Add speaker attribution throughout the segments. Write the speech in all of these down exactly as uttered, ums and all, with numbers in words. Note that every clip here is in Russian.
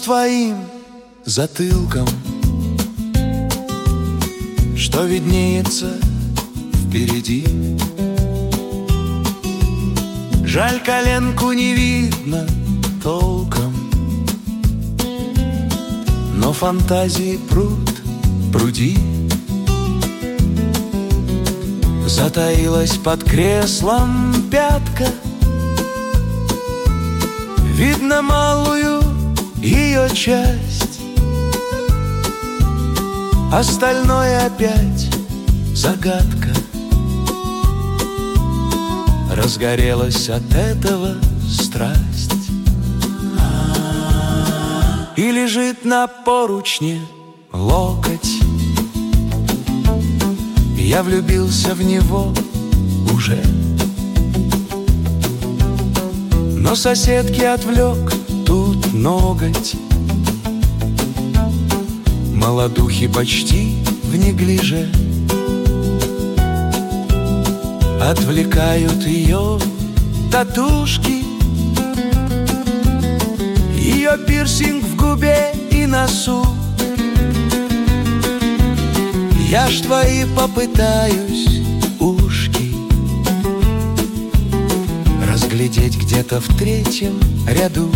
Speaker 1: твоим затылком, что виднеется впереди. Жаль, коленку не видно толком, но фантазии пруд пруди. Затаилась под креслом пятка, видно малую ее часть, остальное опять загадка. Разгорелась от этого страсть и лежит на поручне локоть. Я влюбился в него уже, но соседки отвлек тут ноготь. Молодухи почти в неглиже отвлекают ее татушки, ее пирсинг в губе и носу. Я ж твои попытаюсь ушки разглядеть где-то в третьем ряду.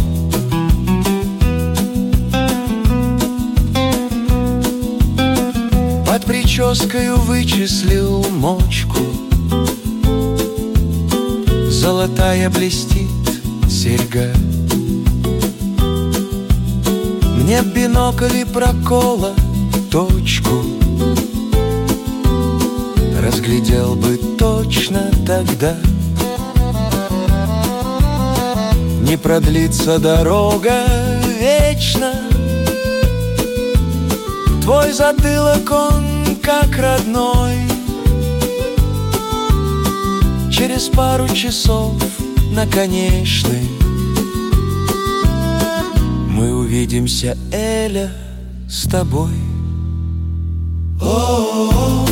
Speaker 1: Под прическою вычислил мочку, золотая блестит серьга. Мне б бинокль и прокола точку, разглядел бы точно тогда. Не продлится дорога вечно, твой затылок, он как родной. Через пару часов на Конечной мы увидимся, Эля, с тобой. О-о-о.